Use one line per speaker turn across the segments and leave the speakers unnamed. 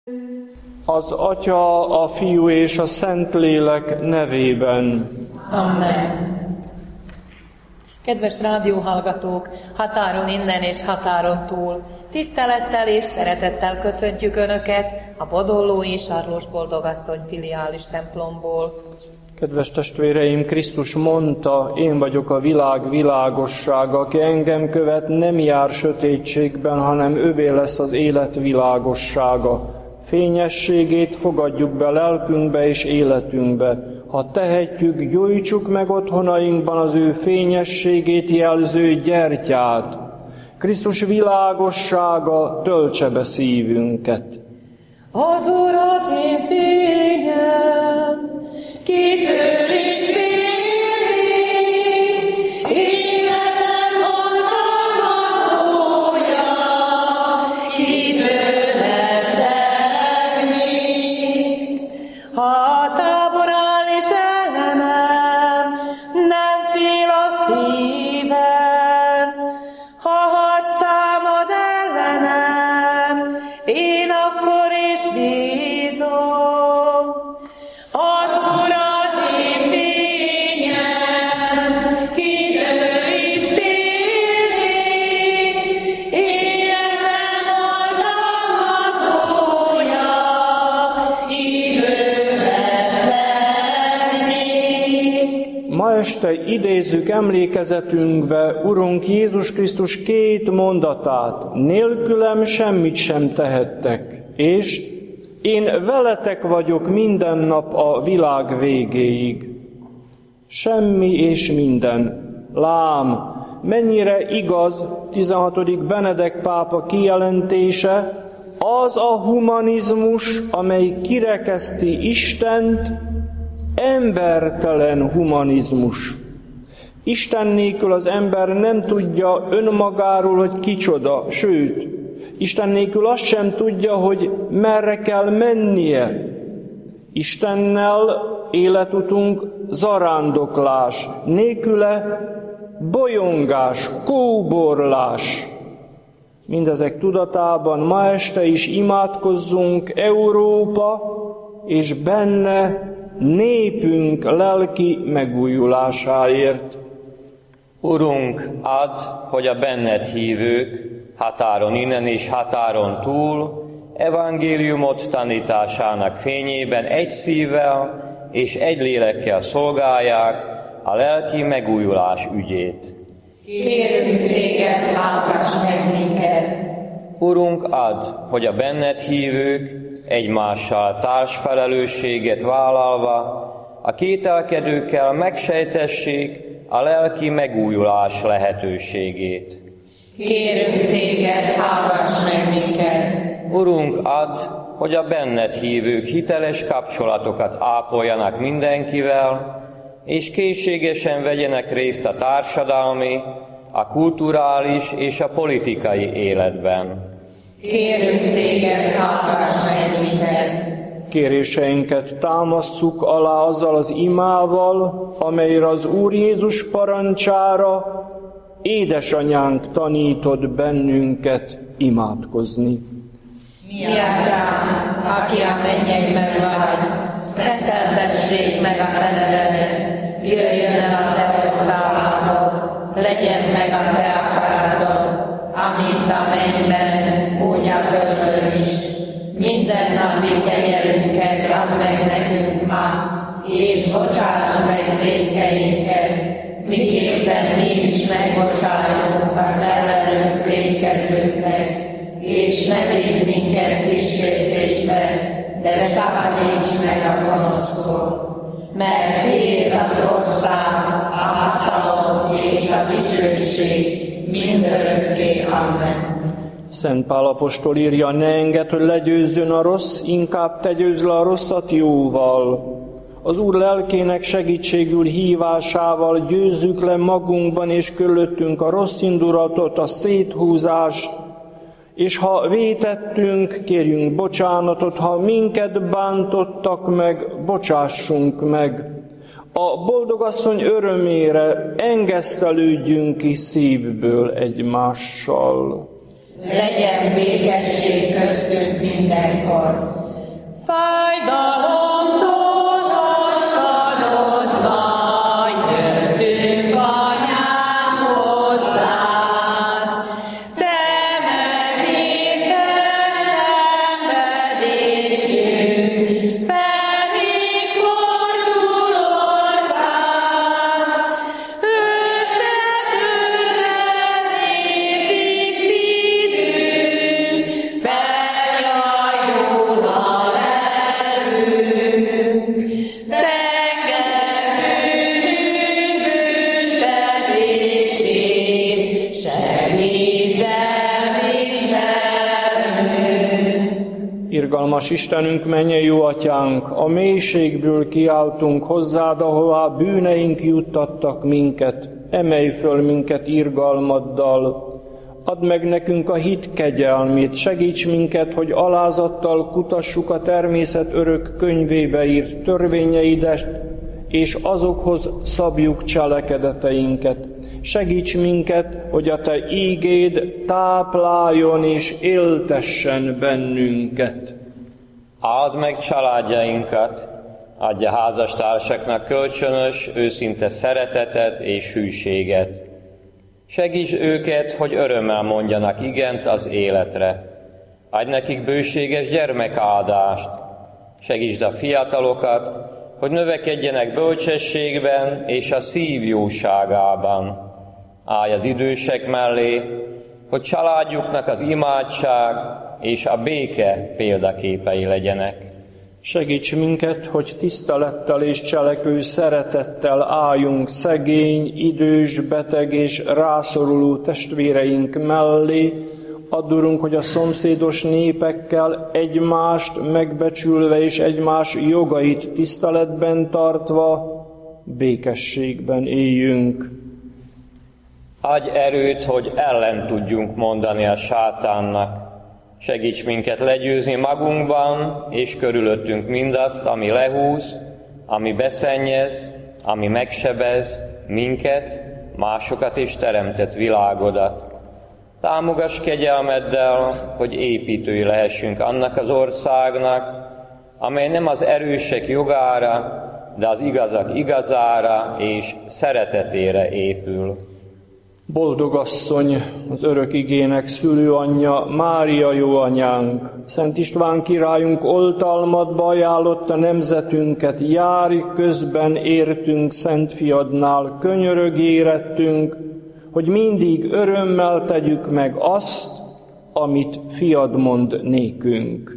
Az Atya, a Fiú és a Szentlélek nevében.
Amen. Kedves rádióhallgatók, határon innen és határon túl, tisztelettel és szeretettel köszöntjük Önöket a Bodollói Sarlós Boldogasszony filiális templomból.
Kedves testvéreim, Krisztus mondta, én vagyok a világ világossága, aki engem követ, nem jár sötétségben, hanem övé lesz az élet világossága. Fényességét fogadjuk be lelkünkbe és életünkbe. Ha tehetjük, gyújtsuk meg otthonainkban az ő fényességét jelző gyertyát. Krisztus világossága töltse be szívünket.
Az Úr az én fényem, kitől is félik, életem oltalmazója, kitől rettegnék. Ha a tábor áll és ellenem, nem fél a szívem, ha harc támad ellenem, én akkor is bízom. Az Úr az én fényem, kitől is félik, életem oltalmazója, kitől rettegnék.
Ma este idézzük emlékezetünkbe Urunk Jézus Krisztus két mondatát. Nélkülem semmit sem tehettek, és én veletek vagyok minden nap a világ végéig. Semmi és minden. Lám, mennyire igaz 16. Benedek pápa kijelentése, az a humanizmus, amely kirekeszti Istent, embertelen humanizmus. Isten nélkül az ember nem tudja önmagáról, hogy kicsoda, sőt, Isten nélkül azt sem tudja, hogy merre kell mennie. Istennel életutunk zarándoklás, nélküle bolyongás, kóborlás. Mindezek tudatában ma este is imádkozzunk Európa és benne népünk lelki megújulásáért.
Urunk, add, hogy a benned hívők, határon innen és határon túl, evangéliumot tanításának fényében egy szívvel és egy lélekkel szolgálják a lelki megújulás ügyét.
Kérünk téged, hallgass meg minket!
Urunk, add, hogy a benned hívők egymással társfelelősséget vállalva a kételkedőkkel megsejtessék a lelki megújulás lehetőségét.
Kérünk téged, hallgass meg minket!
Urunk, add, hogy a benned hívők hiteles kapcsolatokat ápoljanak mindenkivel, és készségesen vegyenek részt a társadalmi, a kulturális és a politikai életben.
Kérünk téged, hallgass meg minket!
Kéréseinket támasszuk alá azzal az imával, amelyre az Úr Jézus parancsára édesanyánk tanított bennünket imádkozni.
Mi atyám, aki a mennyekben vagy, szenteltessék meg a te neved, jöjjön el a te országod, legyen meg a te akaratod, amint a mennyben, úgy a földön is. Minden napi kenyerünket add meg nekünk ma, és bocsáss meg vétkeinket, miképpen mi is megbocsájtunk az ellenünk vétkezőknek, és ne védj minket kísértésbe, de szabadíts meg a gonosztól. Mert tiéd az ország, a hatalom és a dicsőség mindörökké. Amen.
Szent Pál apostol írja, ne engedd, hogy legyőzzön a rossz, inkább te győzd le a rosszat jóval. Az Úr lelkének segítségül hívásával győzzük le magunkban és körülöttünk a rossz indulatot, a széthúzást, és ha vétettünk, kérjünk bocsánatot, ha minket bántottak meg, bocsássunk meg. A boldogasszony örömére engesztelődjünk ki szívből egymással.
legyen békesség köztünk mindenkor. Fájdalomtól roskadozva jöttünk, Anyám, hozzád. Te megvédted szenvedésünk, felé fordulod rád. Összetörve nézik szívünk, feljajdul a lelkünk. Tenger bűnünk büntetését, segítsd elviselnünk.
Irgalmas Istenünk, mennyei jó Atyánk, a mélységből kiáltunk hozzád, ahová bűneink juttattak minket. Emelj föl minket irgalmaddal. Add meg nekünk a hit kegyelmét, segíts minket, hogy alázattal kutassuk a természet örök könyvébe írt törvényeidet, és azokhoz szabjuk cselekedeteinket. Segíts minket, hogy a Te ígéd tápláljon és éltessen bennünket.
Áld meg családjainkat, adja házastársaknak kölcsönös, őszinte szeretetet és hűséget. Segíts őket, hogy örömmel mondjanak igent az életre. Adj nekik bőséges gyermekáldást. Segítsd a fiatalokat, hogy növekedjenek bölcsességben és a szív jóságában. Állj az idősek mellé, hogy családjuknak az imádság és a béke példaképei legyenek.
Segíts minket, hogy tisztelettel és cselekvő szeretettel álljunk szegény, idős, beteg és rászoruló testvéreink mellé. Add, Urunk, hogy a szomszédos népekkel egymást megbecsülve és egymás jogait tiszteletben tartva békességben éljünk.
Adj erőt, hogy ellen tudjunk mondani a sátánnak. Segíts minket legyőzni magunkban és körülöttünk mindazt, ami lehúz, ami beszennyez, ami megsebez minket, másokat és teremtett világodat. Támogass kegyelmeddel, hogy építői lehessünk annak az országnak, amely nem az erősek jogára, de az igazak igazára és szeretetére épül.
Boldog asszony, az örök igének szülőanyja, Mária jó anyánk, Szent István királyunk oltalmadba ajánlotta nemzetünket, járj közben értünk Szent Fiadnál, könyörög érettünk, hogy mindig örömmel tegyük meg azt, amit Fiad mond nékünk.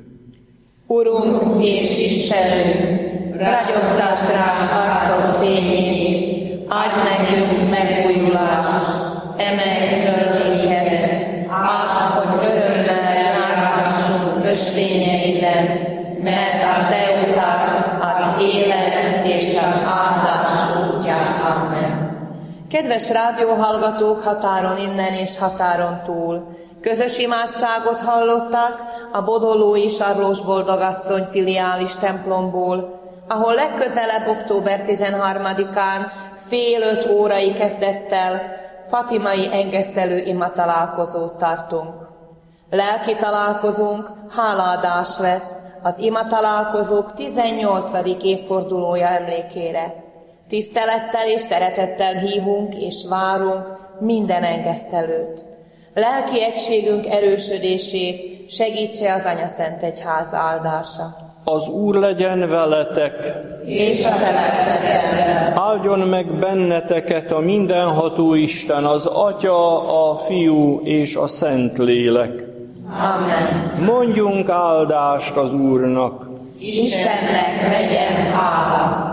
Urunk és Istenünk, ragyogtasd ránk arcod fényét, adj nekünk megújulást, emelj föl minket, add, hogy örömmel járhassunk ösvényeiden, mert a Te utad az élet és az áldás útja. Amen. Kedves rádióhallgatók határon innen és határon túl, közös imádságot hallottak a Bodolói Sarlós Boldogasszony filiális templomból, ahol legközelebb október 13-án fél 5 órai kezdettel fatimai engesztelő imatalálkozót tartunk. Lelki találkozónk hálaadás lesz az imatalálkozók 18. évfordulója emlékére. Tisztelettel és szeretettel hívunk és várunk minden engesztelőt. Lelki egységünk erősödését segítse az Anyaszent Egyház áldása.
Az Úr legyen veletek,
és a te lelkeddel.
áldjon meg benneteket a mindenható Isten, az Atya, a Fiú és a Szentlélek.
Amen.
Mondjunk áldást az Úrnak.
Istennek legyen hála.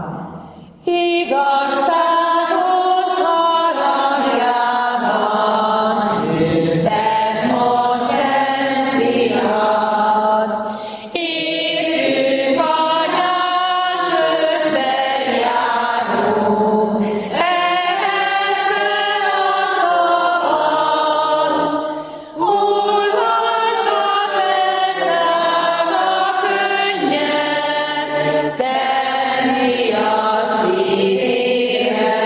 Igazságos harangjában ültet most Szent Fiad. Értünk Anyánk közben járunk, emeld fel a szavad. Olvasd a drága könnyen, Szent Fiad szívére.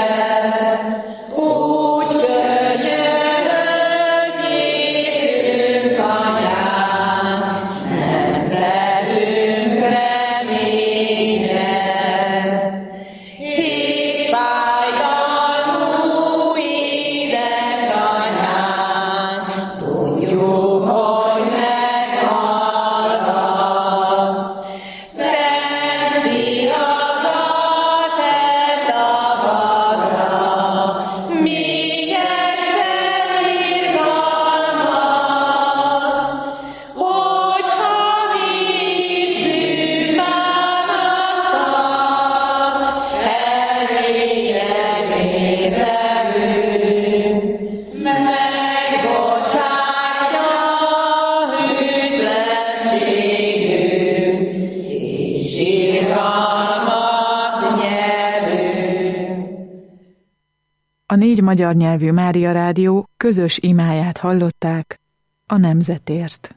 A 4 magyar nyelvű Mária Rádió közös imáját hallották a nemzetért.